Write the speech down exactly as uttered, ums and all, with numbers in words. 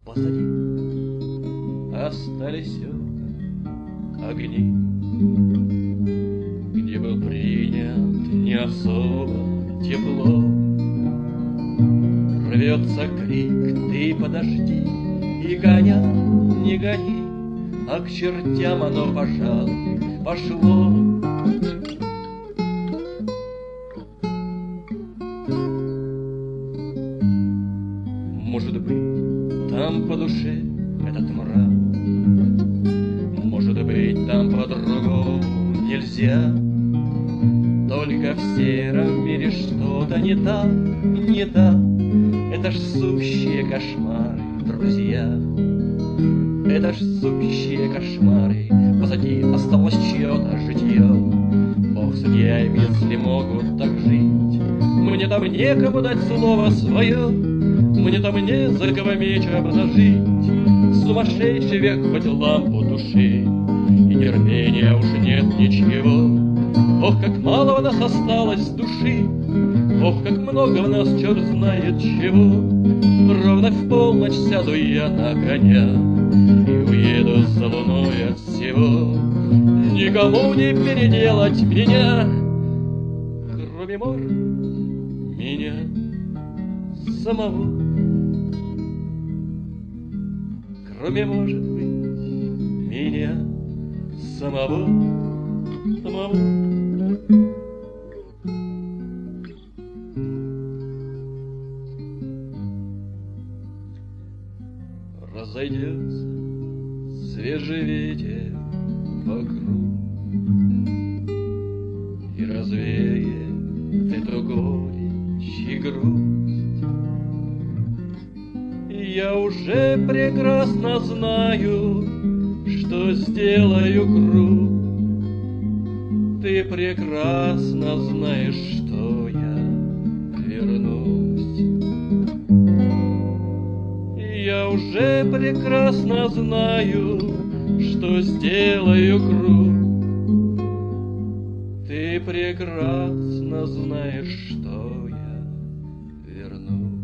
позади остались только огни, где был принят не особо тепло. Рвется крик, ты подожди, и гоня, не гони, а к чертям оно, пожалуй, пошло. Может быть, там по душе этот мрак, может быть, там по-другому нельзя. Только в сером мире что-то не так, не так. Это ж сущие кошмары, друзья. Это ж сущие кошмары. Позади осталось чье-то житье. Бог судья, если могут так жить. Мне там некому дать слово свое, мне там не за кого меч обнажить. Сумасшедший век, хоть лампу души, и терпения уж нет ничего. Ох, как мало в нас осталось души, ох, как много в нас черт знает чего. Ровно в полночь сяду я на коня и уеду за луной от всего. Никому не переделать меня, кроме, может, меня самого. Кроме, может быть, меня самого, самого. Разойдется свежий ветер вокруг и развеет эту горечь и грусть. Я уже прекрасно знаю, что сделаю круг. Ты прекрасно знаешь, что я вернусь. Я уже прекрасно знаю, что сделаю круг. Ты прекрасно знаешь, что я вернусь.